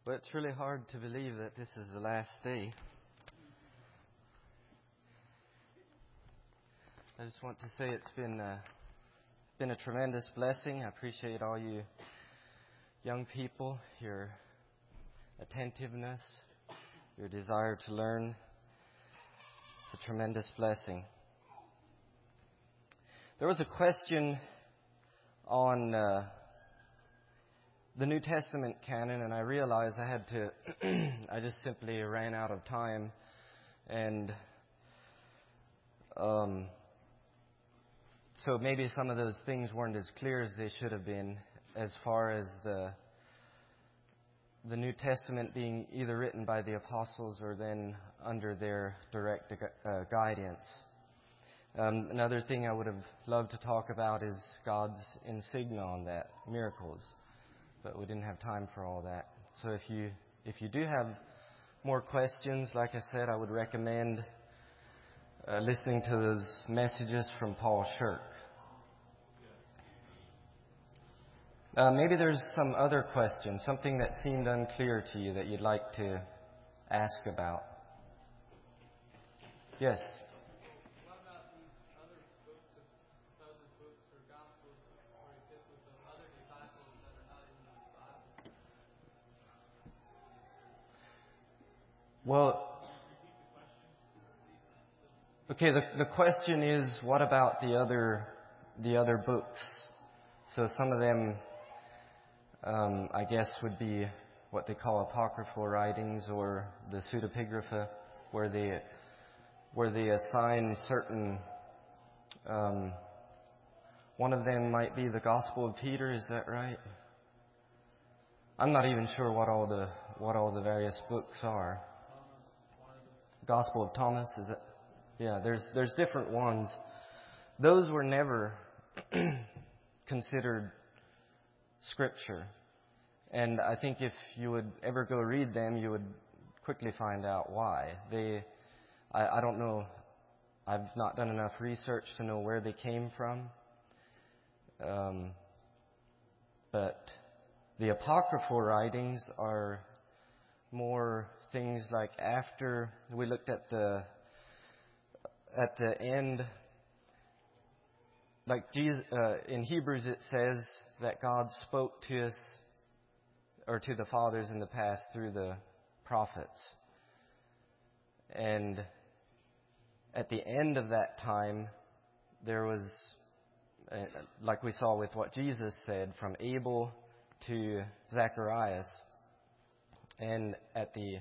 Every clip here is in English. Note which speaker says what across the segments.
Speaker 1: But it's really hard to believe that this is the last day. I just want to say it's been a tremendous blessing. I appreciate all you young people, your attentiveness, your desire to learn. It's a tremendous blessing. There was a question on the New Testament canon, and I realized I had to, I just simply ran out of time, and so maybe some of those things weren't as clear as they should have been, as far as the New Testament being either written by the apostles or then under their direct guidance. Another thing I would have loved to talk about is God's insignia on that, miracles. But we didn't have time for all that. So if you do have more questions, like I said, I would recommend listening to those messages from Paul Shirk. Maybe there's some other question, something that seemed unclear to you that you'd like to ask about. Yes?
Speaker 2: What about these other books of supposed books or gospels or epistles of other disciples that are not in this Bible?
Speaker 1: Well, okay, the question is, what about the other books? So some of them, I guess, would be what they call apocryphal writings, or the pseudepigrapha, where they assign certain. One of them might be the Gospel of Peter. Is that right? I'm not even sure what all the various books are. Gospel of Thomas, is it? Yeah, there's different ones. Those were never considered Scripture. And I think if you would ever go read them, you would quickly find out why. I don't know, I've not done enough research to know where they came from. But the apocryphal writings are more things like after we looked at the end, like Jesus, in Hebrews it says that God spoke to us, or to the fathers in the past, through the prophets. And at the end of that time, there was, like we saw with what Jesus said, from Abel to Zacharias. And at the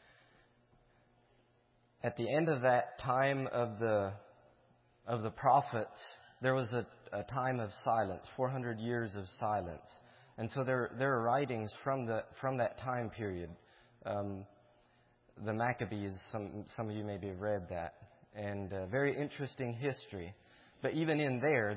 Speaker 1: end of that time of the prophets, there was a time of silence, 400 years of silence. And so there are writings from that time period. The Maccabees, some of you maybe have read that, and very interesting history. But even in there,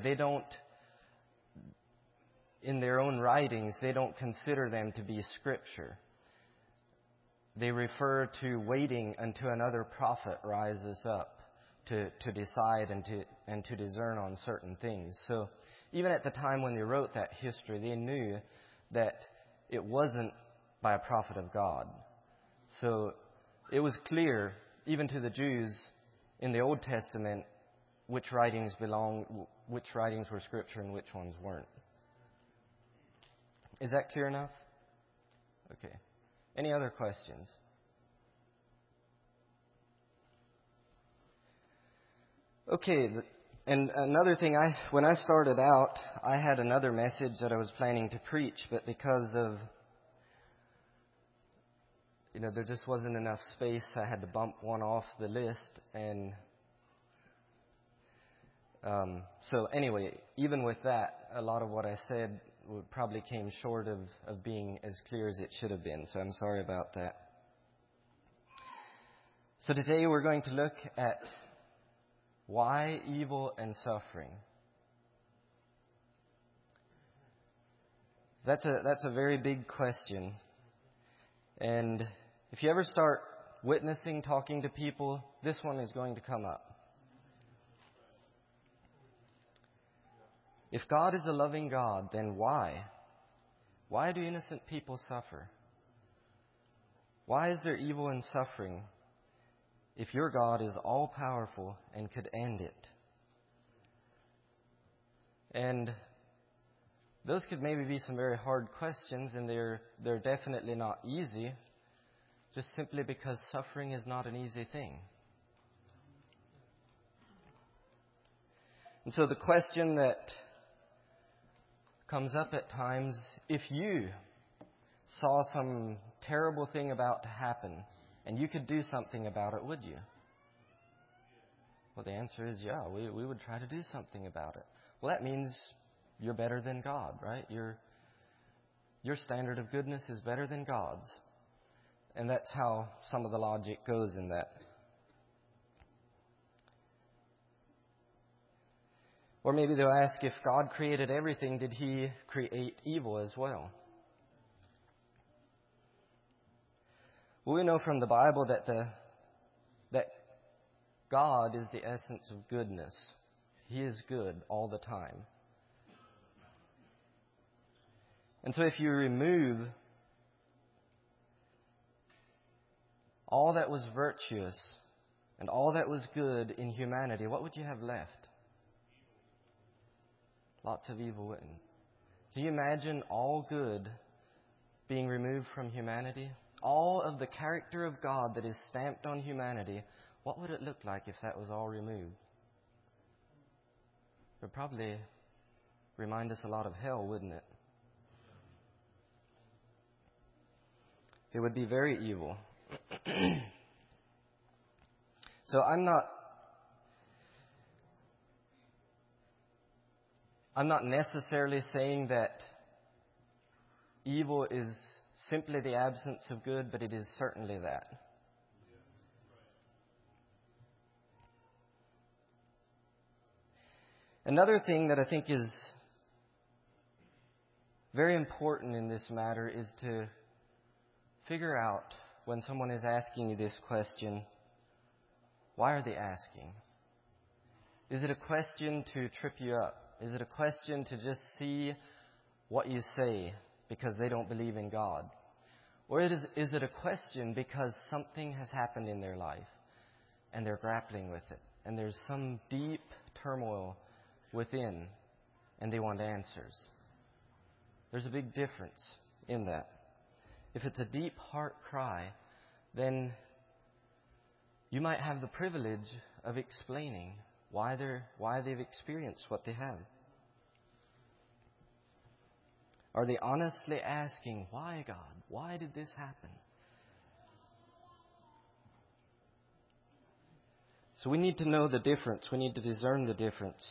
Speaker 1: in their own writings, they don't consider them to be Scripture. They refer to waiting until another prophet rises up to decide and to discern on certain things. So even at the time when they wrote that history, they knew that it wasn't by a prophet of God. So it was clear, even to the Jews in the Old Testament, which writings were Scripture and which ones weren't. Is that clear enough? Okay. Any other questions? Okay, and another thing, when I started out, I had another message that I was planning to preach, but because of, there just wasn't enough space, I had to bump one off the list, and so anyway, even with that, a lot of what I said probably came short of being as clear as it should have been, so I'm sorry about that. So today we're going to look at why evil and suffering. That's a very big question. And if you ever start witnessing, talking to people, this one is going to come up. If God is a loving God, then why? Why do innocent people suffer? Why is there evil and suffering if your God is all-powerful and could end it? And those could maybe be some very hard questions, and they're definitely not easy, just simply because suffering is not an easy thing. And so the question that comes up at times, if you saw some terrible thing about to happen and you could do something about it, would you? Well, the answer is yeah, we would try to do something about it. Well, that means you're better than God, right? Your standard of goodness is better than God's. And that's how some of the logic goes in that. Or maybe they'll ask, if God created everything, did He create evil as well? Well, we know from the Bible that God is the essence of goodness. He is good all the time. And so if you remove all that was virtuous and all that was good in humanity, what would you have left? Lots of evil, wouldn't it? Can you imagine all good being removed from humanity? All of the character of God that is stamped on humanity, what would it look like if that was all removed? It would probably remind us a lot of hell, wouldn't it? It would be very evil. So I'm not necessarily saying that evil is simply the absence of good, but it is certainly that. Another thing that I think is very important in this matter is to figure out, when someone is asking you this question, why are they asking? Is it a question to trip you up? Is it a question to just see what you say because they don't believe in God? Or is it a question because something has happened in their life and they're grappling with it, and there's some deep turmoil within and they want answers? There's a big difference in that. If it's a deep heart cry, then you might have the privilege of explaining why they've experienced what they have. Are they honestly asking, why, God? Why did this happen? So we need to know the difference. We need to discern the difference.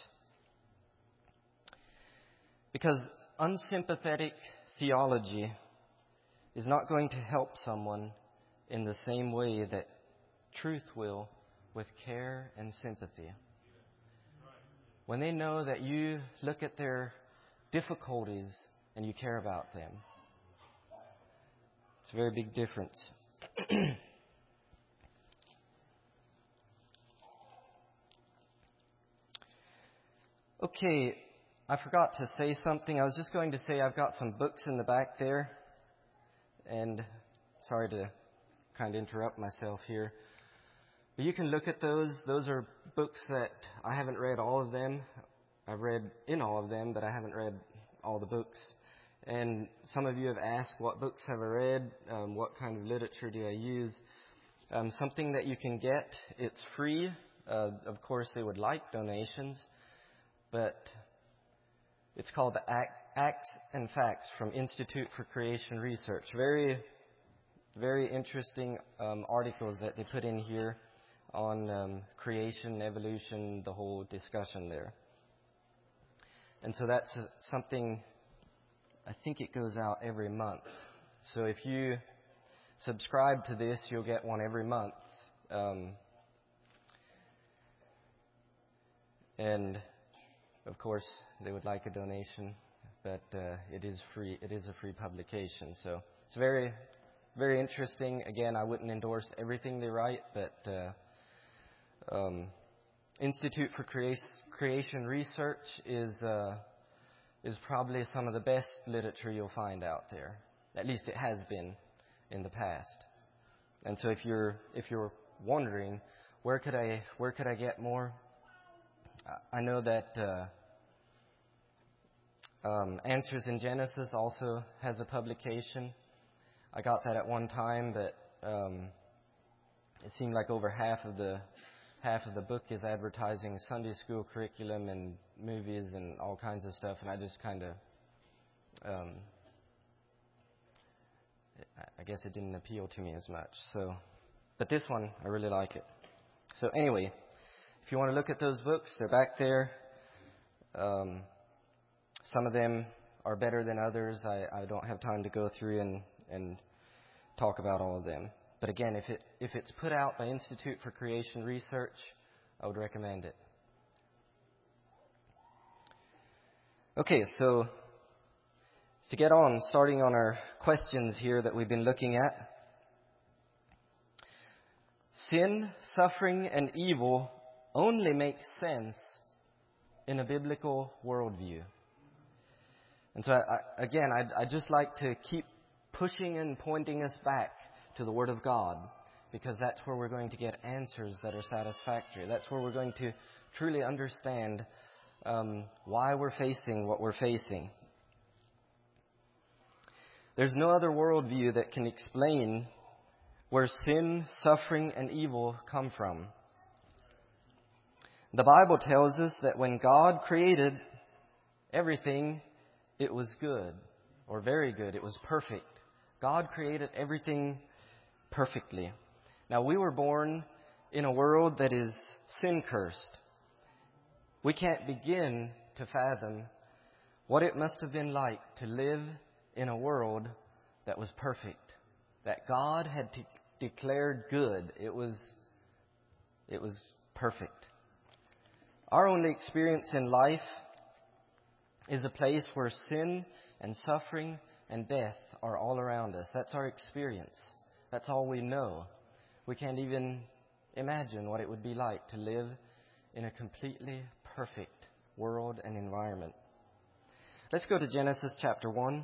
Speaker 1: Because unsympathetic theology is not going to help someone in the same way that truth will, with care and sympathy. When they know that you look at their difficulties and you care about them. It's a very big difference. Okay, I forgot to say something. I was just going to say I've got some books in the back there. And sorry to kind of interrupt myself here. But you can look at those. Those are books that I haven't read all of them. I've read in all of them, but I haven't read all the books. And some of you have asked, what books have I read? What kind of literature do I use? Something that you can get. It's free. Of course, they would like donations. But it's called the Acts and Facts from Institute for Creation Research. Very, very interesting articles that they put in here on creation, evolution, the whole discussion there. And so that's something, I think it goes out every month. So if you subscribe to this, you'll get one every month. And of course, they would like a donation, but it is free. It is a free publication. So it's very, very interesting. Again, I wouldn't endorse everything they write, but Institute for Creation Research is probably some of the best literature you'll find out there. At least it has been in the past. And so if you're wondering, where could I get more? I know that Answers in Genesis also has a publication. I got that at one time, but it seemed like over half of the book is advertising Sunday school curriculum and movies and all kinds of stuff, and I just kind of, I guess it didn't appeal to me as much. So, but this one, I really like it. So anyway, if you want to look at those books, they're back there. Some of them are better than others. I don't have time to go through and talk about all of them. But again, if it's put out by Institute for Creation Research, I would recommend it. Okay, so to get on, starting on our questions here that we've been looking at. Sin, suffering, and evil only make sense in a biblical worldview. And so, I'd just like to keep pushing and pointing us back to the Word of God, because that's where we're going to get answers that are satisfactory. That's where we're going to truly understand why we're facing what we're facing. There's no other worldview that can explain where sin, suffering, and evil come from. The Bible tells us that when God created everything, it was good, or very good. It was perfect. God created everything perfectly. Now, we were born in a world that is sin-cursed. We can't begin to fathom what it must have been like to live in a world that was perfect, that God had declared good. It was perfect. Our only experience in life is a place where sin and suffering and death are all around us. That's our experience. That's all we know. We can't even imagine what it would be like to live in a completely perfect world and environment. Let's go to Genesis chapter 1.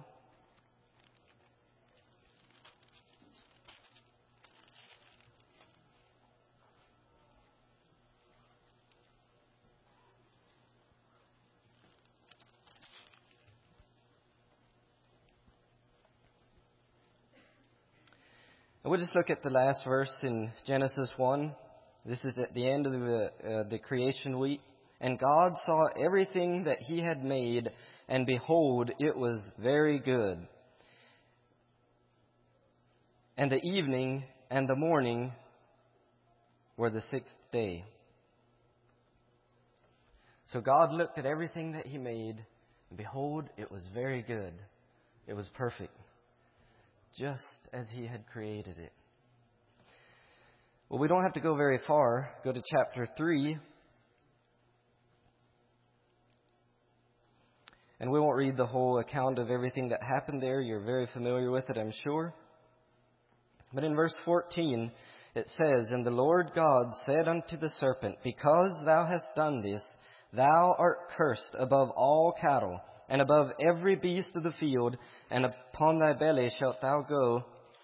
Speaker 1: And we'll just look at the last verse in Genesis 1. This is at the end of the creation week. And God saw everything that He had made, and behold, it was very good. And the evening and the morning were the sixth day. So God looked at everything that He made, and behold, it was very good. It was perfect, just as He had created it. Well, we don't have to go very far. Go to chapter 3. And we won't read the whole account of everything that happened there. You're very familiar with it, I'm sure. But in verse 14, it says, And the Lord God said unto the serpent, Because thou hast done this, thou art cursed above all cattle, and above every beast of the field, and upon thy belly shalt thou go,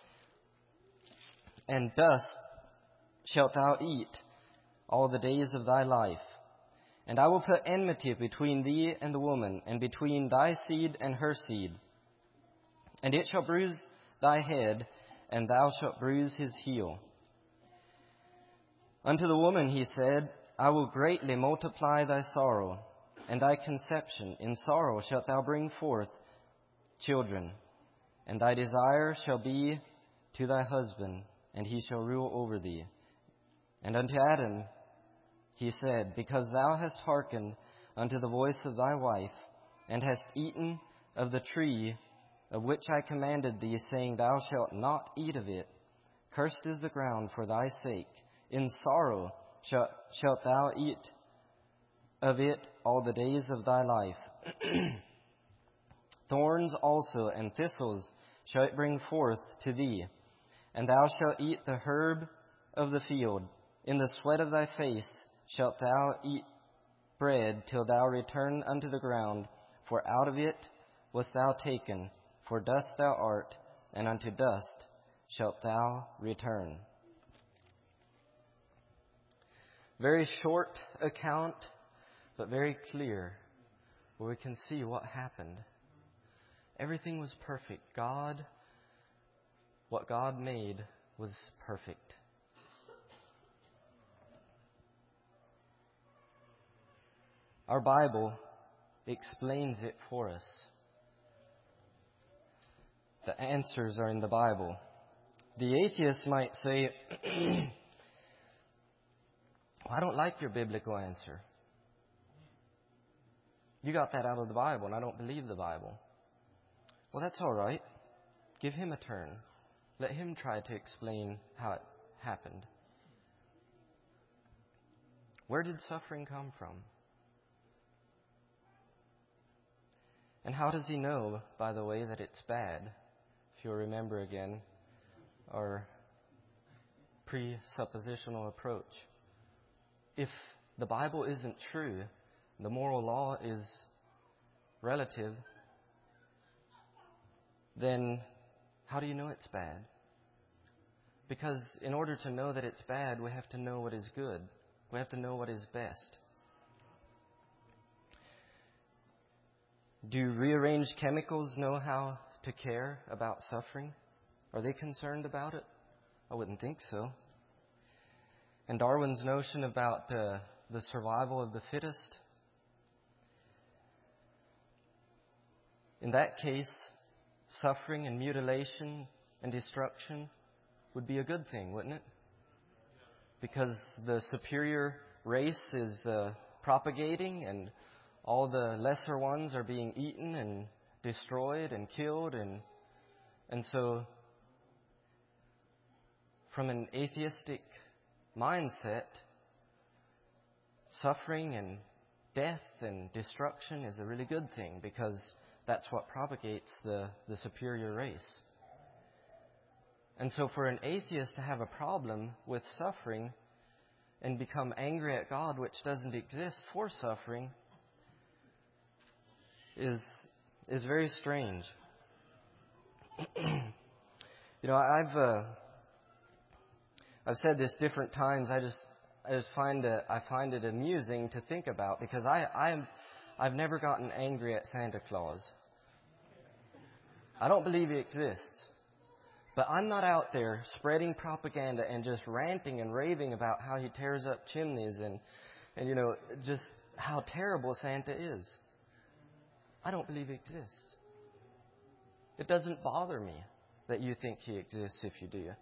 Speaker 1: and dust shalt thou eat all the days of thy life. And I will put enmity between thee and the woman, and between thy seed and her seed. And it shall bruise thy head, and thou shalt bruise his heel. Unto the woman he said, I will greatly multiply thy sorrow, and thy conception. In sorrow shalt thou bring forth children. And thy desire shall be to thy husband, and he shall rule over thee. And unto Adam he said, Because thou hast hearkened unto the voice of thy wife, and hast eaten of the tree of which I commanded thee, saying, Thou shalt not eat of it. Cursed is the ground for thy sake. In sorrow shalt thou eat of it all the days of thy life. Thorns also and thistles shall it bring forth to thee, and thou shalt eat the herb of the field. In the sweat of thy face shalt thou eat bread till thou return unto the ground, for out of it wast thou taken, for dust thou art, and unto dust shalt thou return. Very short account, but very clear, where we can see what happened. Everything was perfect. What God made was perfect. Our Bible explains it for us. The answers are in the Bible. The atheist might say, I don't like your biblical answer. You got that out of the Bible, and I don't believe the Bible. Well, that's all right. Give him a turn. Let him try to explain how it happened. Where did suffering come from? And how does he know, by the way, that it's bad? If you'll remember again, our presuppositional approach. If the Bible isn't true, the moral law is relative, then how do you know it's bad? Because in order to know that it's bad, we have to know what is good. We have to know what is best. Do rearranged chemicals know how to care about suffering? Are they concerned about it? I wouldn't think so. And Darwin's notion about the survival of the fittest? In that case, suffering and mutilation and destruction would be a good thing, wouldn't it? Because the superior race is propagating and all the lesser ones are being eaten and destroyed and killed. And so, from an atheistic mindset, suffering and death and destruction is a really good thing because that's what propagates the superior race. And so for an atheist to have a problem with suffering and become angry at God, which doesn't exist for suffering, is very strange. You know, I've said this different times. I just find it amusing to think about because I've never gotten angry at Santa Claus. I don't believe he exists. But I'm not out there spreading propaganda and just ranting and raving about how he tears up chimneys and you know, just how terrible Santa is. I don't believe he exists. It doesn't bother me that you think he exists if you do.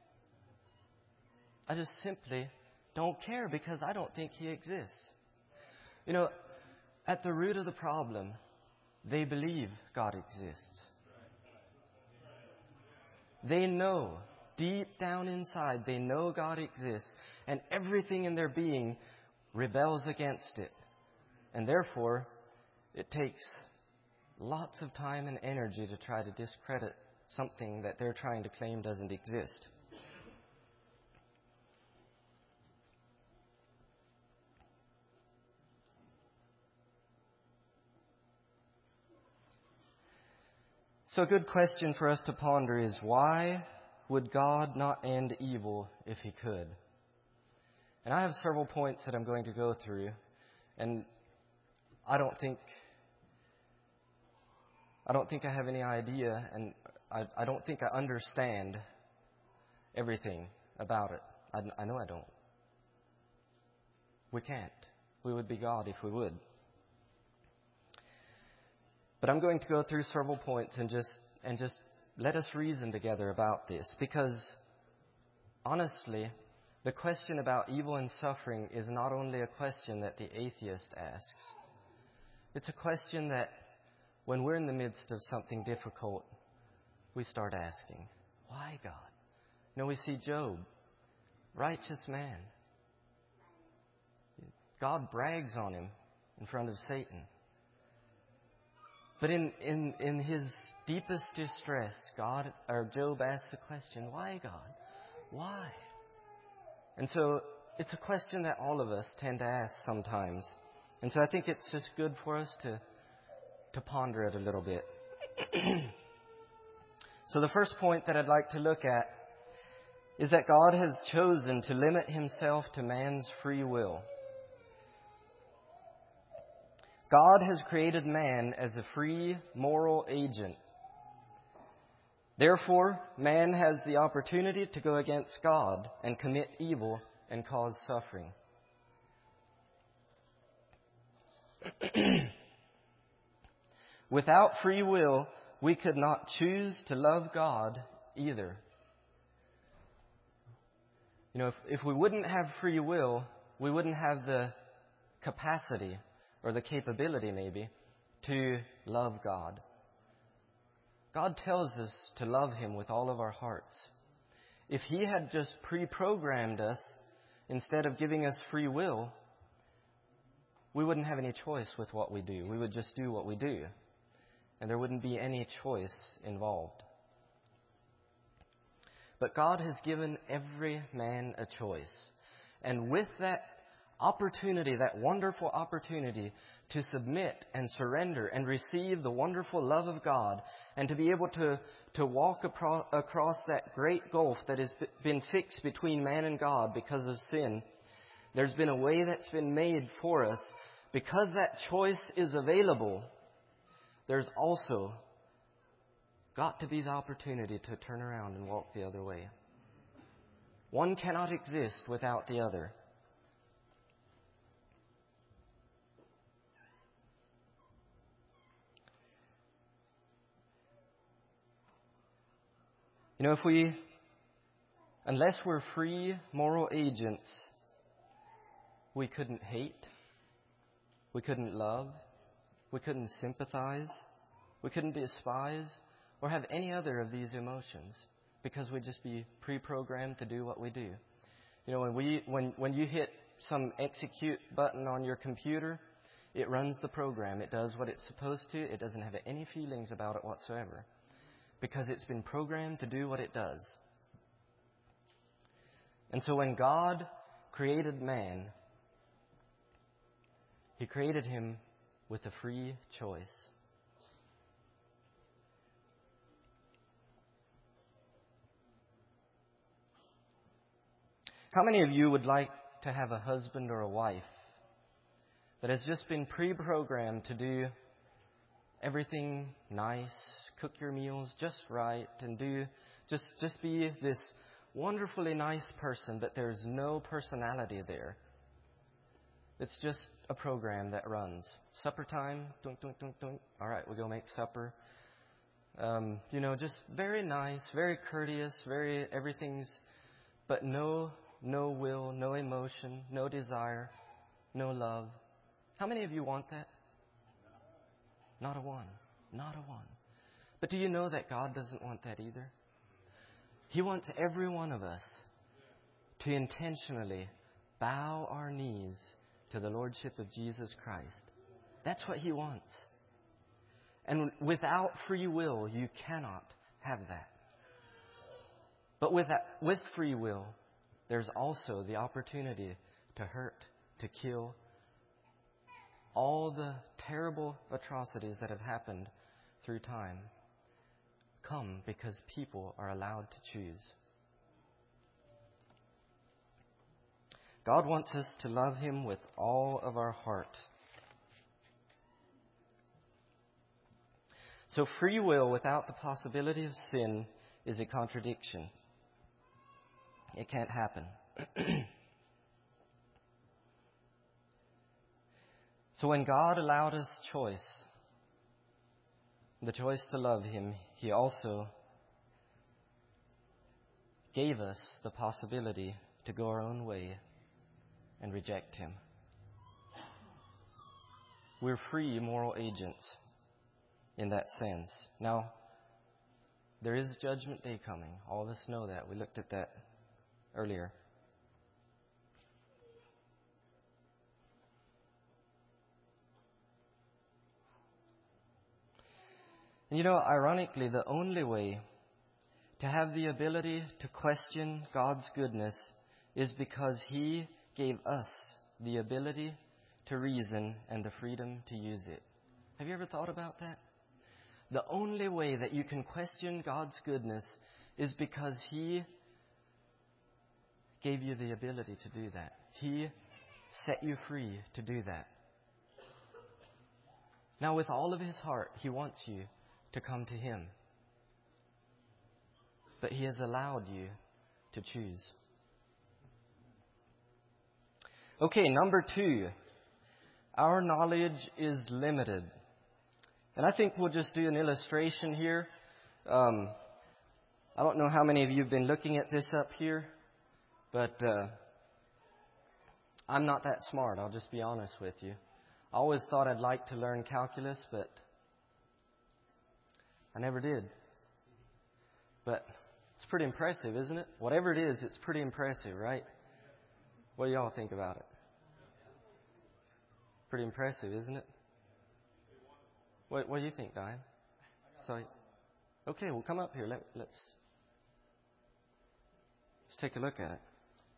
Speaker 1: I just simply don't care because I don't think he exists. You know, at the root of the problem, they believe God exists. They know, deep down inside, they know God exists, and everything in their being rebels against it. And therefore, it takes lots of time and energy to try to discredit something that they're trying to claim doesn't exist. So a good question for us to ponder is, why would God not end evil if he could? And I have several points that I'm going to go through, and I don't think I have any idea, and I don't think I understand everything about it. I know I don't. We can't. We would be God if we would. But I'm going to go through several points and just let us reason together about this. Because, honestly, the question about evil and suffering is not only a question that the atheist asks. It's a question that, when we're in the midst of something difficult, we start asking, why God? You know, we see Job, righteous man. God brags on him in front of Satan. But in his deepest distress, Job asks the question, why God? Why? And so it's a question that all of us tend to ask sometimes. And so I think it's just good for us to ponder it a little bit. So the first point that I'd like to look at is that God has chosen to limit himself to man's free will. God has created man as a free moral agent. Therefore, man has the opportunity to go against God and commit evil and cause suffering. Without free will, we could not choose to love God either. You know, if we wouldn't have free will, we wouldn't have the capacity or the capability maybe to love God. God tells us to love Him with all of our hearts. If He had just pre-programmed us instead of giving us free will, we wouldn't have any choice with what we do. We would just do what we do. And there wouldn't be any choice involved. But God has given every man a choice. And with that opportunity, that wonderful opportunity to submit and surrender and receive the wonderful love of God and to be able to walk across that great gulf that has been fixed between man and God because of sin, there's been a way that's been made for us. Because that choice is available, there's also got to be the opportunity to turn around and walk the other way. One cannot exist without the other. You know, unless we're free moral agents, we couldn't hate, we couldn't love, we couldn't sympathize, we couldn't despise, or have any other of these emotions, because we'd just be pre-programmed to do what we do. You know, when you hit some execute button on your computer, it runs the program. It does what it's supposed to. It doesn't have any feelings about it whatsoever, because it's been programmed to do what it does. And so when God created man, He created him with a free choice. How many of you would like to have a husband or a wife that has just been pre-programmed to do everything nice, cook your meals just right, and just be this wonderfully nice person, but there's no personality there? It's just a program that runs. Supper time, dunk, dunk, dunk, dunk. All right, we go make supper. Just very nice, very courteous, everything's, but no will, no emotion, no desire, no love. How many of you want that? Not a one. Not a one. But do you know that God doesn't want that either? He wants every one of us to intentionally bow our knees to the Lordship of Jesus Christ. That's what He wants. And without free will, you cannot have that. But with free will, there's also the opportunity to hurt, to kill. All the terrible atrocities that have happened through time come because people are allowed to choose. God wants us to love Him with all of our heart. So free will without the possibility of sin is a contradiction. It can't happen. So when God allowed us choice, the choice to love Him, He also gave us the possibility to go our own way and reject Him. We're free moral agents in that sense. Now, there is Judgment Day coming. All of us know that. We looked at that earlier. And ironically, the only way to have the ability to question God's goodness is because He gave us the ability to reason and the freedom to use it. Have you ever thought about that? The only way that you can question God's goodness is because He gave you the ability to do that. He set you free to do that. Now, with all of His heart, He wants you to come to Him. But He has allowed you to choose. Okay, number 2. Our knowledge is limited. And I think we'll just do an illustration here. I don't know how many of you have been looking at this up here, but I'm not that smart, I'll just be honest with you. I always thought I'd like to learn calculus, but I never did. But it's pretty impressive, isn't it? Whatever it is, it's pretty impressive, right? What do y'all think about it? Pretty impressive, isn't it? What do you think, Diane? So, okay, well, come up here. Let's take a look at it.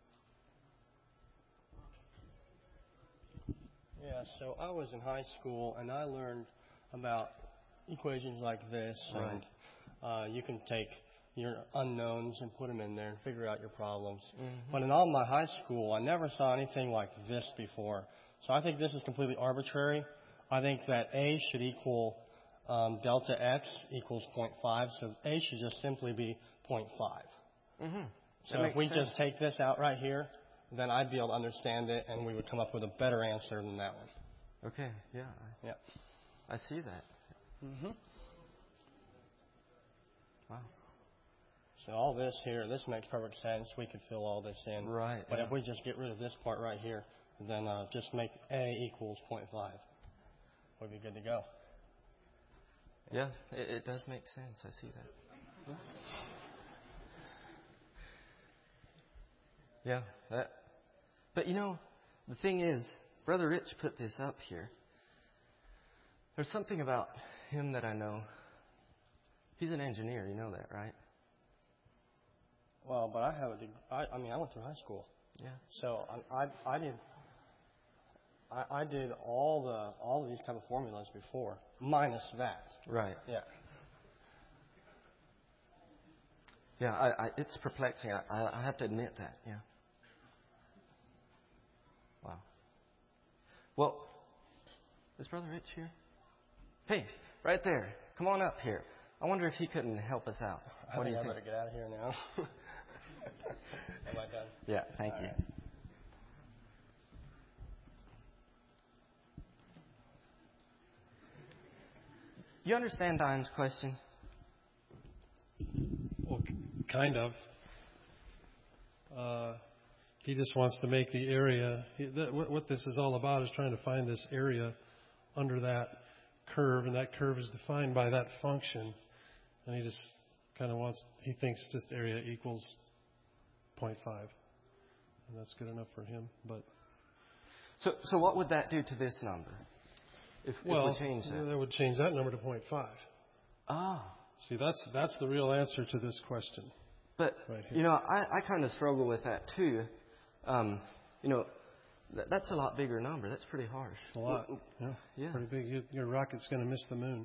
Speaker 3: Yeah, so I was in high school, and I learned about equations like this.
Speaker 1: Right.
Speaker 3: And you can take your unknowns and put them in there and figure out your problems.
Speaker 1: Mm-hmm.
Speaker 3: But in all my high school, I never saw anything like this before. So I think this is completely arbitrary. I think that A should equal delta X equals 0.5, so A should just simply be 0.5.
Speaker 1: Mm-hmm.
Speaker 3: So if we just take this out right here, then I'd be able to understand it, and we would come up with a better answer than that one.
Speaker 1: Okay, yeah.
Speaker 3: Yeah.
Speaker 1: I see that.
Speaker 3: Mm-hmm.
Speaker 1: Wow.
Speaker 3: So all this here, this makes perfect sense. We could fill all this in.
Speaker 1: Right.
Speaker 3: But
Speaker 1: yeah.
Speaker 3: if we just get rid of this part right here, then just make A equals 0.5, we'd be good to go.
Speaker 1: Yeah, it does make sense. I see that. Yeah. But you know, the thing is, Brother Rich put this up here. There's something about him that I know. He's an engineer, you know that, right?
Speaker 3: Well, but I have a degree. I went through high school.
Speaker 1: Yeah.
Speaker 3: So I did all of these type of formulas before, minus that.
Speaker 1: Right.
Speaker 3: Yeah.
Speaker 1: Yeah, it's perplexing. I have to admit that, yeah. Wow. Well, is Brother Rich here? Hey, right there. Come on up here. I wonder if he couldn't help us out. What do you think?
Speaker 3: I better get out of here now. Am I done?
Speaker 1: Yeah, thank you.
Speaker 3: Right.
Speaker 1: You understand Diane's question?
Speaker 4: Well, kind of. He just wants to make the area. What this is all about is trying to find this area under that curve, and that curve is defined by that function. And he just kind of he thinks just area equals 0.5. And that's good enough for him. But
Speaker 1: So what would that do to this number? If we change that?
Speaker 4: That would change that number to 0.5.
Speaker 1: Ah.
Speaker 4: See, that's the real answer to this question.
Speaker 1: But,
Speaker 4: right here.
Speaker 1: you know, I kind of struggle with that too. You know, that's a lot bigger number. That's pretty harsh.
Speaker 4: A lot.
Speaker 1: Yeah.
Speaker 4: Pretty big. Your rocket's going to miss the moon.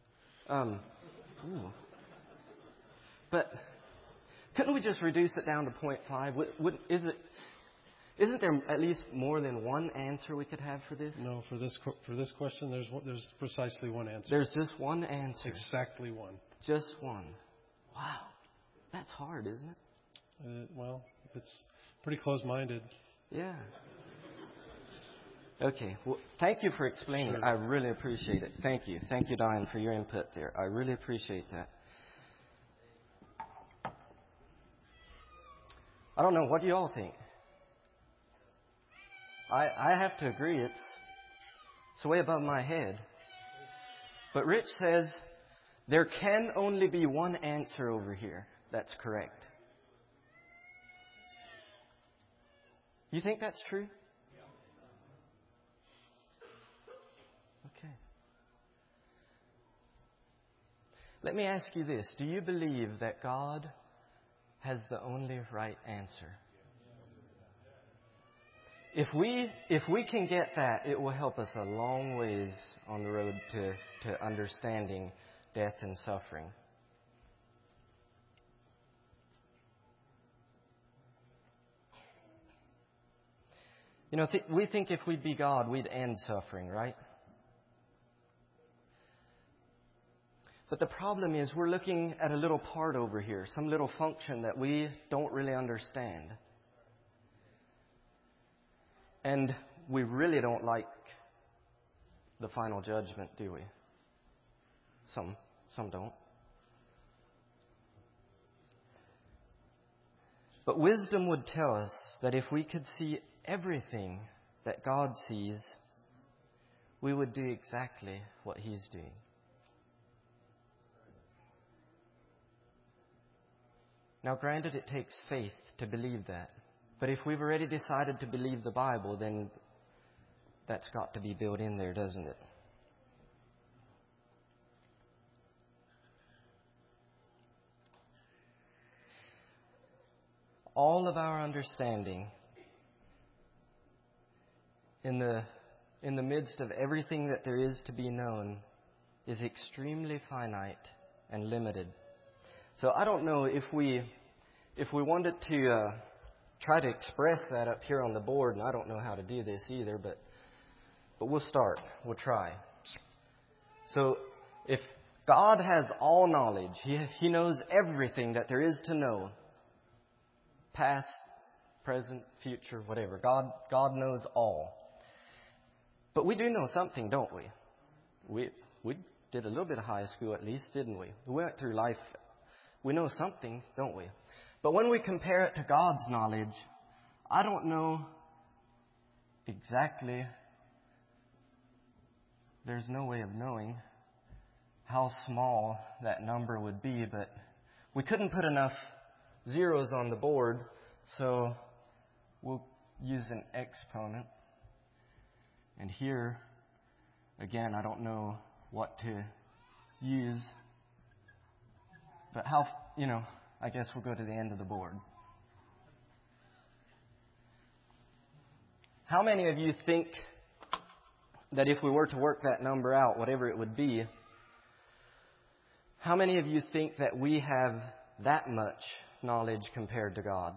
Speaker 1: Ooh. But couldn't we just reduce it down to 0.5? Isn't there at least more than one answer we could have for this?
Speaker 4: No, for this question, there's precisely one answer.
Speaker 1: There's just one answer.
Speaker 4: Exactly one.
Speaker 1: Just one. Wow. That's hard, isn't it?
Speaker 4: Well, it's pretty close-minded.
Speaker 1: Yeah. Okay. Well, thank you for explaining.
Speaker 4: Sure.
Speaker 1: I really appreciate it. Thank you. Thank you, Diane, for your input there. I really appreciate that. I don't know. What do you all think? I have to agree. It's way above my head. But Rich says there can only be one answer over here that's correct. You think that's true? Okay. Let me ask you this. Do you believe that God has the only right answer? If we can get that, it will help us a long ways on the road to understanding death and suffering. You know, we think if we'd be God, we'd end suffering, right? But the problem is we're looking at a little part over here, some little function that we don't really understand. And we really don't like the final judgment, do we? Some don't. But wisdom would tell us that if we could see everything that God sees, we would do exactly what He's doing. Now, granted, it takes faith to believe that. But if we've already decided to believe the Bible, then that's got to be built in there, doesn't it? All of our understanding in the midst of everything that there is to be known is extremely finite and limited. So I don't know if we wanted to try to express that up here on the board, and I don't know how to do this either, but we'll start. We'll try. So if God has all knowledge, He knows everything that there is to know, past, present, future, whatever. God knows all. But we do know something, don't we? We did a little bit of high school at least, didn't we? We went through life. We know something, don't we? But when we compare it to God's knowledge, I don't know exactly. There's no way of knowing how small that number would be, but we couldn't put enough zeros on the board, so we'll use an exponent. And here, again, I don't know what to use. But I guess we'll go to the end of the board. How many of you think that if we were to work that number out, whatever it would be, how many of you think that we have that much knowledge compared to God?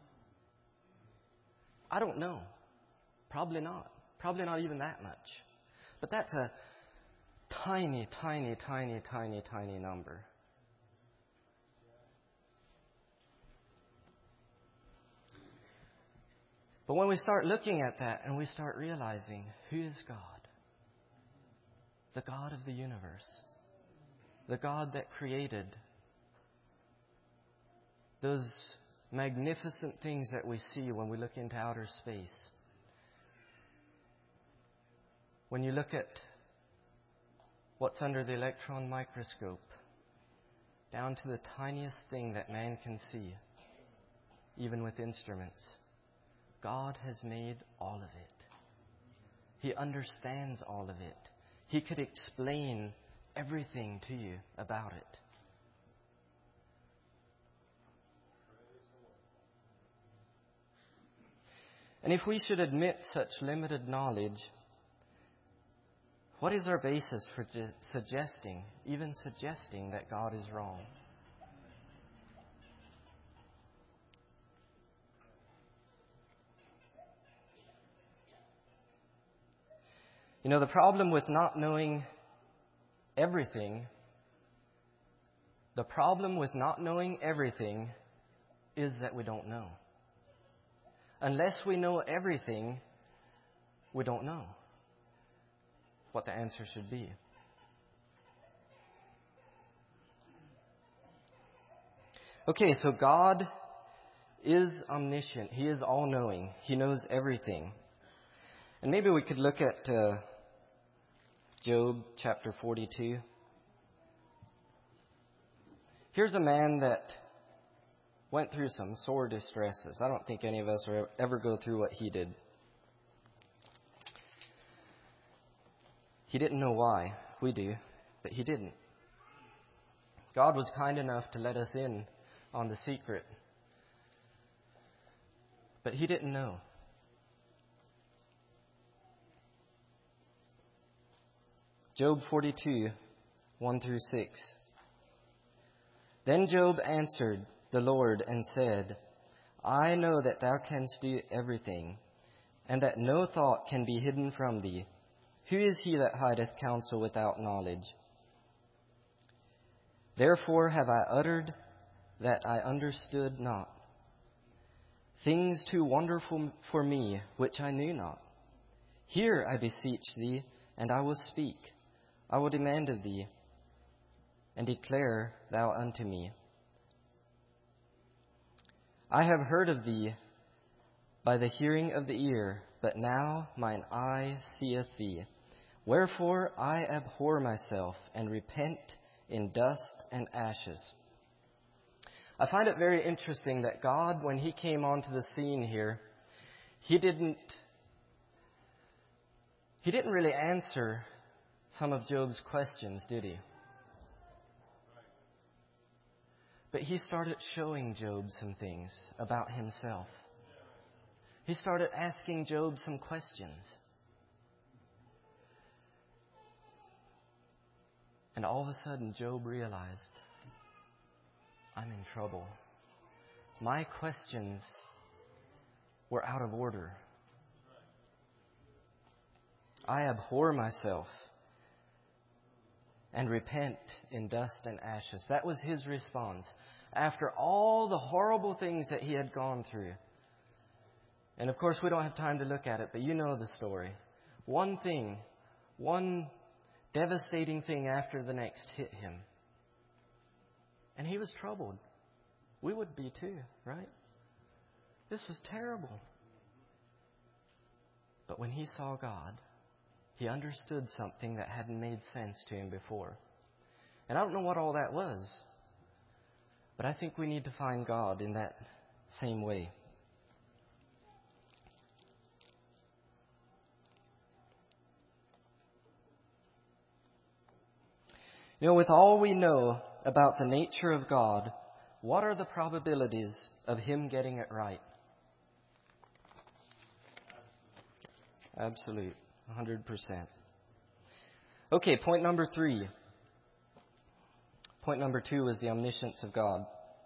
Speaker 1: I don't know. Probably not. Probably not even that much. But that's a tiny, tiny, tiny, tiny, tiny number. But when we start looking at that and we start realizing who is God? The God of the universe. The God that created those magnificent things that we see when we look into outer space. When you look at what's under the electron microscope, down to the tiniest thing that man can see, even with instruments, God has made all of it. He understands all of it. He could explain everything to you about it. And if we should admit such limited knowledge, what is our basis for suggesting that God is wrong? You know, the problem with not knowing everything is that we don't know. Unless we know everything, we don't know what the answer should be. Okay, so God is omniscient. He is all-knowing. He knows everything. And maybe we could look at Job chapter 42. Here's a man that went through some sore distresses. I don't think any of us will ever go through what he did. He didn't know why. We do, but he didn't. God was kind enough to let us in on the secret. But he didn't know. Job 42, 1 through 6. Then Job answered the Lord and said, I know that thou canst do everything, and that no thought can be hidden from thee. Who is he that hideth counsel without knowledge? Therefore have I uttered that I understood not, things too wonderful for me, which I knew not. Hear, I beseech thee, and I will speak. I will demand of thee, and declare thou unto me. I have heard of thee by the hearing of the ear, but now mine eye seeth thee. Wherefore I abhor myself, and repent in dust and ashes. I find it very interesting that God, when He came onto the scene here, He didn't really answer some of Job's questions, did He? But He started showing Job some things about himself. He started asking Job some questions. And all of a sudden, Job realized, I'm in trouble. My questions were out of order. I abhor myself and repent in dust and ashes. That was his response after all the horrible things that he had gone through. And of course, we don't have time to look at it, but you know the story. One devastating thing after the next hit him. And he was troubled. We would be too, right? This was terrible. But when he saw God, he understood something that hadn't made sense to him before. And I don't know what all that was, but I think we need to find God in that same way. You know, with all we know about the nature of God, what are the probabilities of Him getting it right? Absolute, 100%. Okay, point number 3. Point number 2 is the omniscience of God.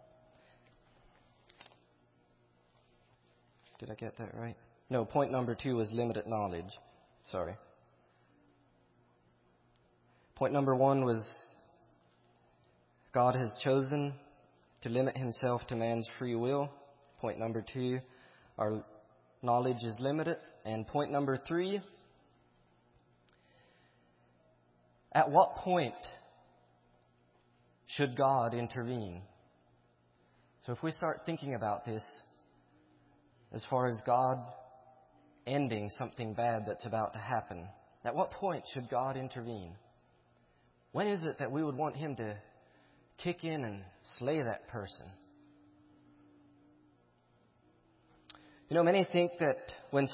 Speaker 1: Did I get that right? No, point number 2 is limited knowledge. Sorry. Point number 1 was God has chosen to limit Himself to man's free will. Point number 2, our knowledge is limited. And point number 3, at what point should God intervene? So if we start thinking about this, as far as God ending something bad that's about to happen, at what point should God intervene? When is it that we would want Him to kick in and slay that person? You know, many think that when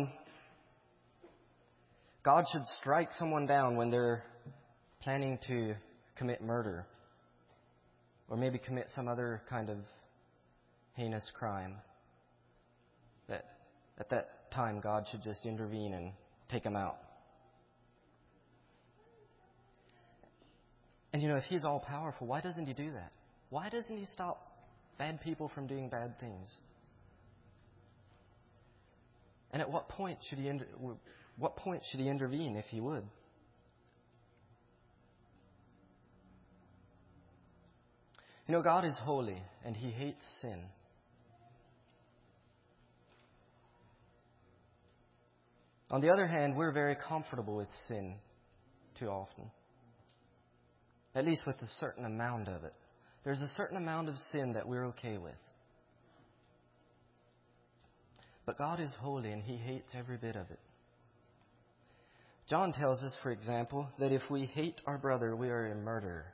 Speaker 1: God should strike someone down when they're planning to commit murder, or maybe commit some other kind of heinous crime. That at that time God should just intervene and take them out. And you know, if He's all powerful, why doesn't He do that? Why doesn't He stop bad people from doing bad things? And at what point should He intervene if He would? You know, God is holy and He hates sin. On the other hand, we're very comfortable with sin too often. At least with a certain amount of it. There's a certain amount of sin that we're okay with. But God is holy and He hates every bit of it. John tells us, for example, that if we hate our brother, we are a murderer.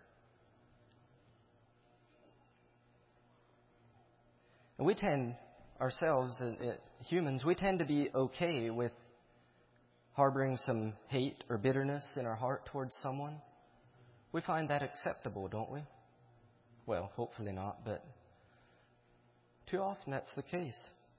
Speaker 1: And we tend, ourselves, humans, we tend to be okay with harboring some hate or bitterness in our heart towards someone. We find that acceptable, don't we? Well, hopefully not, but too often that's the case.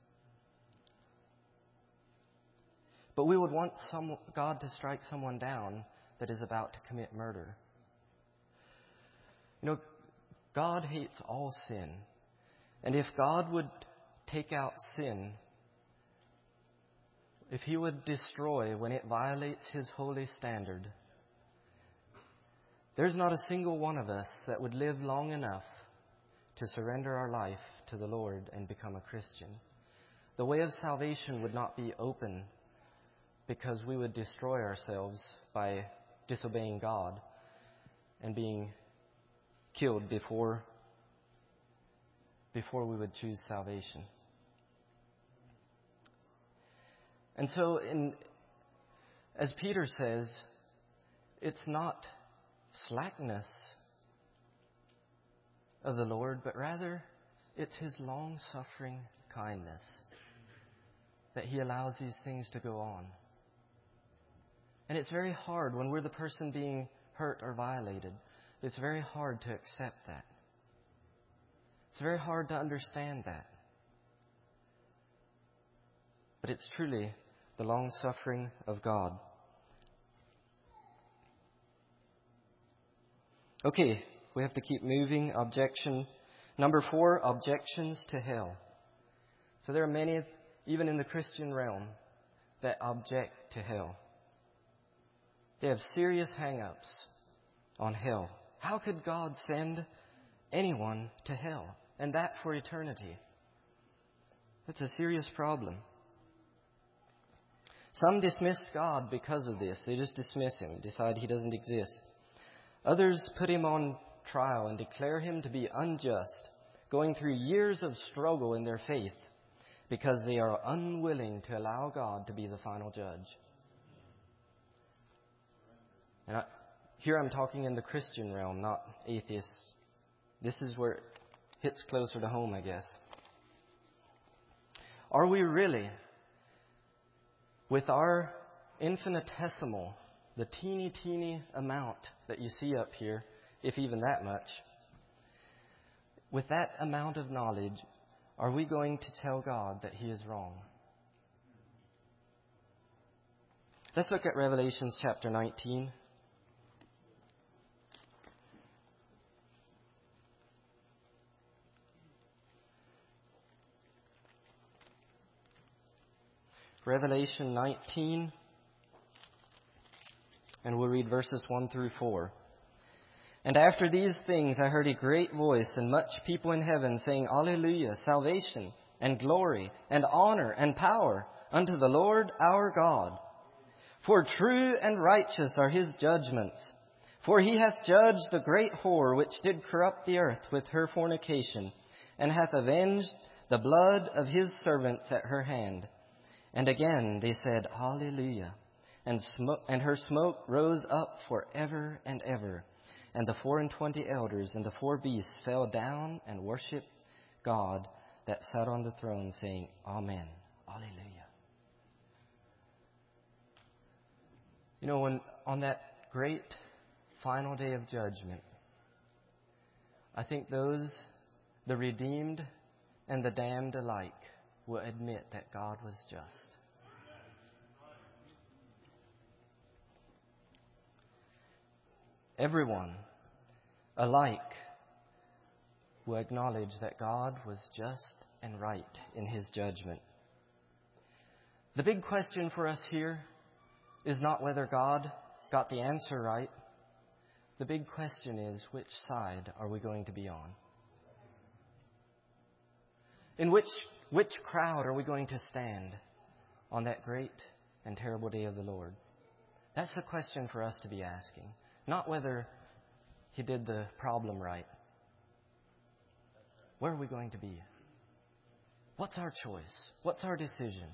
Speaker 1: But we would want God to strike someone down that is about to commit murder. You know, God hates all sin. And if God would take out sin, if He would destroy when it violates His holy standard, there's not a single one of us that would live long enough to surrender our life to the Lord and become a Christian. The way of salvation would not be open because we would destroy ourselves by disobeying God and being killed before we would choose salvation. And so, as Peter says, it's not slackness of the Lord, but rather it's His long-suffering kindness that He allows these things to go on. And it's very hard when we're the person being hurt or violated. It's very hard to accept that. It's very hard to understand that. But it's truly the long-suffering of God. Okay, we have to keep moving. Objection. Number 4, objections to hell. So there are many, even in the Christian realm, that object to hell. They have serious hang-ups on hell. How could God send anyone to hell, and that for eternity? That's a serious problem. Some dismiss God because of this. They just dismiss Him, decide He doesn't exist. Others put Him on trial and declare Him to be unjust, going through years of struggle in their faith because they are unwilling to allow God to be the final judge. And here I'm talking in the Christian realm, not atheists. This is where it hits closer to home, I guess. Are we really, with our infinitesimal, the teeny amount that you see up here, if even that much, with that amount of knowledge, are we going to tell God that He is wrong? Let's look at Revelation chapter 19. Revelation 19, and we'll read verses 1 through 4. And after these things I heard a great voice and much people in heaven saying, Alleluia, salvation and glory and honor and power unto the Lord our God. For true and righteous are His judgments. For He hath judged the great whore which did corrupt the earth with her fornication, and hath avenged the blood of His servants at her hand. And again they said, Hallelujah. And her smoke rose up for ever and ever. And the 24 elders and the 4 beasts fell down and worshipped God that sat on the throne, saying, Amen. Hallelujah. You know, when on that great final day of judgment, I think the redeemed and the damned alike, will admit that God was just. Everyone alike will acknowledge that God was just and right in His judgment. The big question for us here is not whether God got the answer right. The big question is, which side are we going to be on? In which crowd are we going to stand on that great and terrible day of the Lord? That's the question for us to be asking. Not whether He did the problem right. Where are we going to be? What's our choice? What's our decision?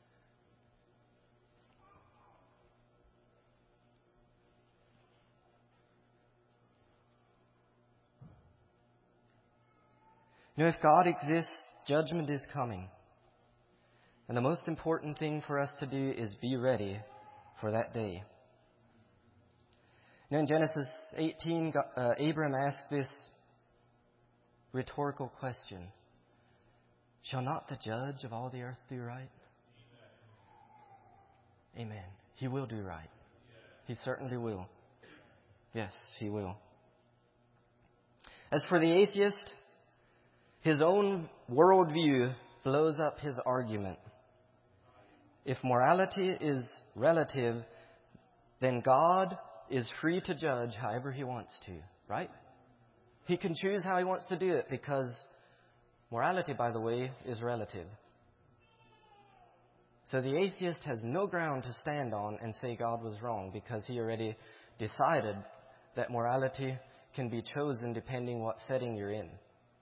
Speaker 1: You know, if God exists, judgment is coming. And the most important thing for us to do is be ready for that day. You know, in Genesis 18, Abram asked this rhetorical question. Shall not the judge of all the earth do right? Amen. He will do right. He certainly will. Yes, He will. As for the atheist, his own worldview blows up his argument. If morality is relative, then God is free to judge however He wants to, right? He can choose how He wants to do it because morality, by the way, is relative. So the atheist has no ground to stand on and say God was wrong because he already decided that morality can be chosen depending what setting you're in.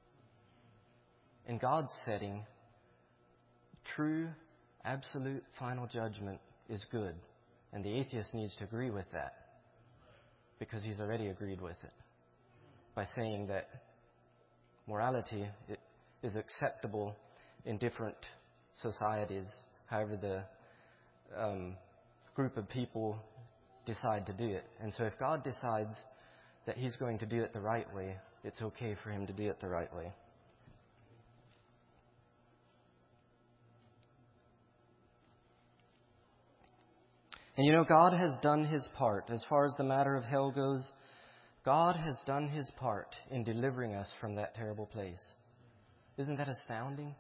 Speaker 1: In God's setting, true, absolute, final judgment is good. And the atheist needs to agree with that because he's already agreed with it by saying that morality is acceptable in different societies, however the group of people decide to do it. And so if God decides that He's going to do it the right way, it's okay for Him to do it the right way. And you know, God has done His part. As far as the matter of hell goes, God has done His part in delivering us from that terrible place. Isn't that astounding?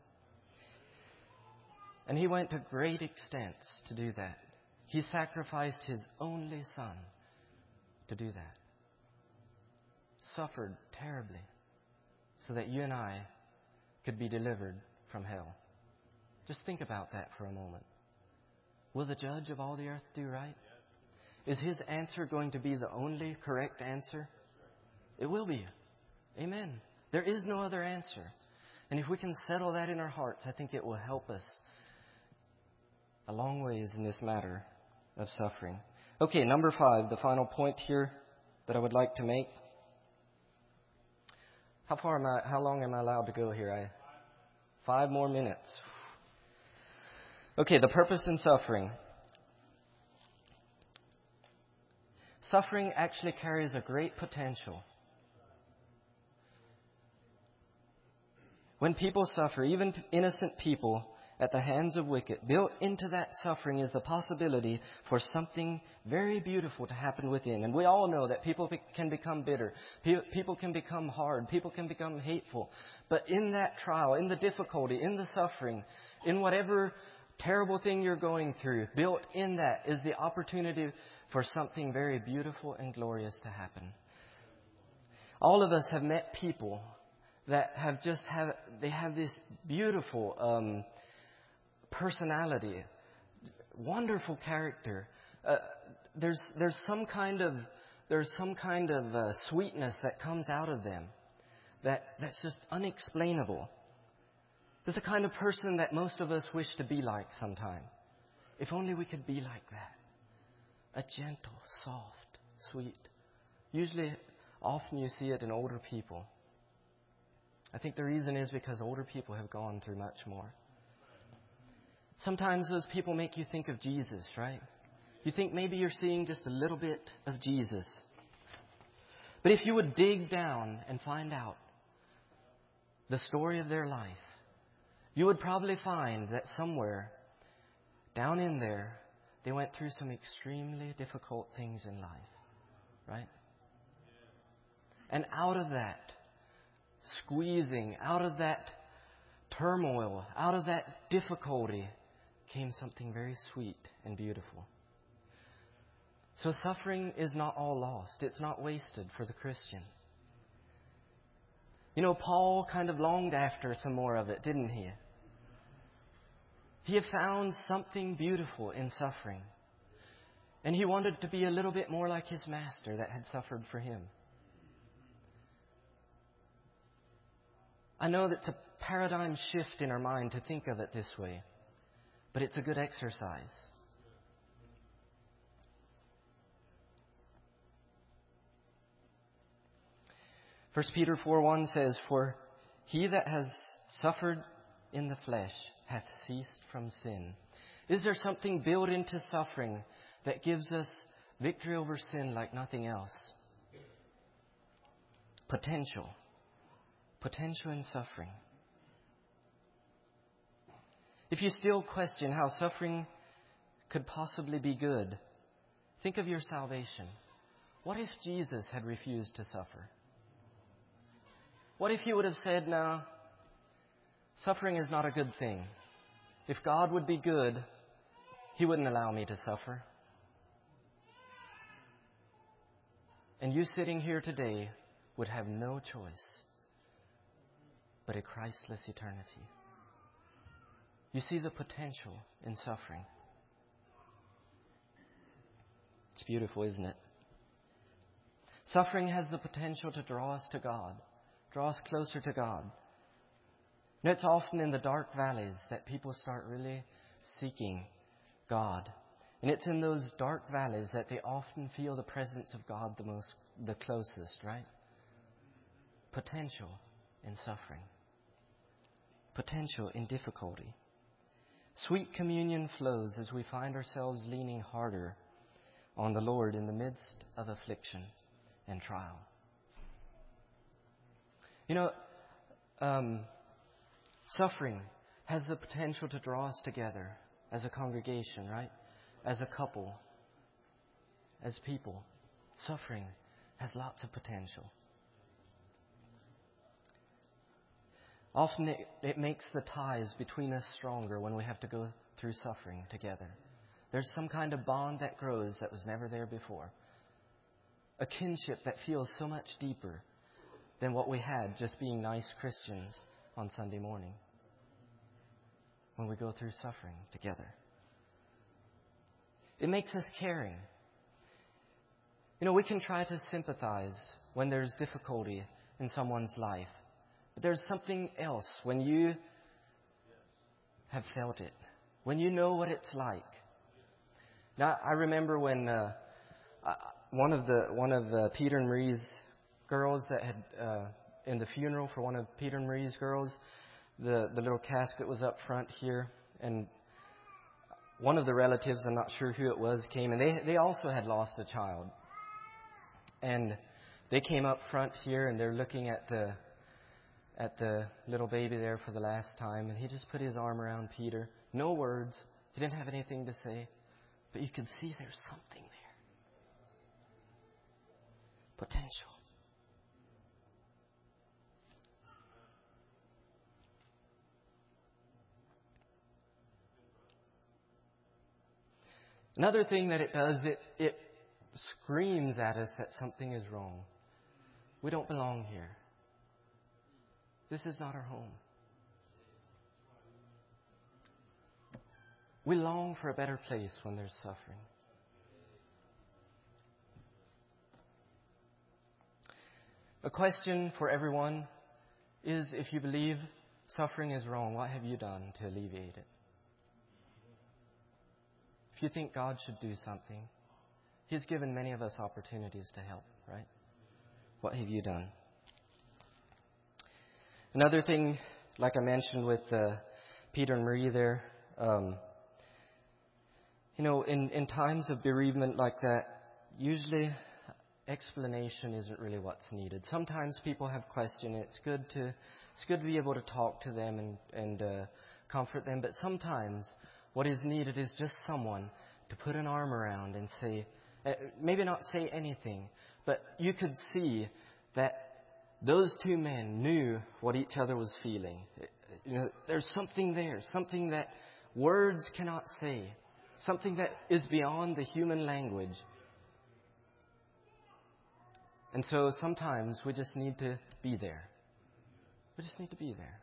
Speaker 1: And He went to great extents to do that. He sacrificed His only Son to do that. Suffered terribly so that you and I could be delivered from hell. Just think about that for a moment. Will the judge of all the earth do right? Is His answer going to be the only correct answer? It will be. Amen. There is no other answer. And if we can settle that in our hearts, I think it will help us a long ways in this matter of suffering. Okay, number 5, the final point here that I would like to make. How long am I allowed to go here? 5 more minutes. Okay, the purpose in suffering. Suffering actually carries a great potential. When people suffer, even innocent people, at the hands of wicked, built into that suffering is the possibility for something very beautiful to happen within. And we all know that people can become bitter. People can become hard. People can become hateful. But in that trial, in the difficulty, in the suffering, in whatever terrible thing you're going through, built in that is the opportunity for something very beautiful and glorious to happen. All of us have met people that have this beautiful personality, wonderful character. There's some kind of sweetness that comes out of them that's just unexplainable. There's a kind of person that most of us wish to be like sometime. If only we could be like that. A gentle, soft, sweet. Often you see it in older people. I think the reason is because older people have gone through much more. Sometimes those people make you think of Jesus, right? You think maybe you're seeing just a little bit of Jesus. But if you would dig down and find out the story of their life, you would probably find that somewhere down in there, they went through some extremely difficult things in life, right? And out of that squeezing, out of that turmoil, out of that difficulty, came something very sweet and beautiful. So suffering is not all lost. It's not wasted for the Christian. You know, Paul kind of longed after some more of it, didn't he? He had found something beautiful in suffering. And he wanted to be a little bit more like his master that had suffered for him. I know that's a paradigm shift in our mind to think of it this way, but it's a good exercise. First Peter 4:1 says, "For he that has suffered in the flesh hath ceased from sin." Is there something built into suffering that gives us victory over sin like nothing else? Potential. Potential in suffering. If you still question how suffering could possibly be good, think of your salvation. What if Jesus had refused to suffer? What if he would have said, "No, suffering is not a good thing. If God would be good, He wouldn't allow me to suffer. And you sitting here today would have no choice but a Christless eternity. You see the potential in suffering. It's beautiful, isn't it? Suffering has the potential to draw us to God, draw us closer to God. And it's often in the dark valleys that people start really seeking God. And it's in those dark valleys that they often feel the presence of God the closest, right? Potential in suffering. Potential in difficulty. Sweet communion flows as we find ourselves leaning harder on the Lord in the midst of affliction and trial. You know, suffering has the potential to draw us together as a congregation, right? As a couple, as people. Suffering has lots of potential. Often it makes the ties between us stronger when we have to go through suffering together. There's some kind of bond that grows that was never there before. A kinship that feels so much deeper than what we had just being nice Christians on Sunday morning. When we go through suffering together. It makes us caring. You know, we can try to sympathize when there's difficulty in someone's life. But there's something else when you have felt it. When you know what it's like. Now, I remember when one of Peter and Marie's girls that had in the funeral for one of Peter and Marie's girls, the little casket was up front here, and one of the relatives, I'm not sure who it was, came, and they also had lost a child. And they came up front here, and they're looking at the little baby there for the last time, and he just put his arm around Peter. No words. He didn't have anything to say. But you can see there's something there. Potential. Another thing that it does, it screams at us that something is wrong. We don't belong here. This is not our home. We long for a better place when there's suffering. A question for everyone is, if you believe suffering is wrong, what have you done to alleviate it? If you think God should do something, He's given many of us opportunities to help, right? What have you done? Another thing, like I mentioned with Peter and Marie there, you know, in times of bereavement like that, usually explanation isn't really what's needed. Sometimes people have questions. It's good to be able to talk to them and comfort them. But sometimes what is needed is just someone to put an arm around and say, maybe not say anything, but you could see that those two men knew what each other was feeling. You know, there's something there, something that words cannot say, something that is beyond the human language. And so sometimes we just need to be there. We just need to be there.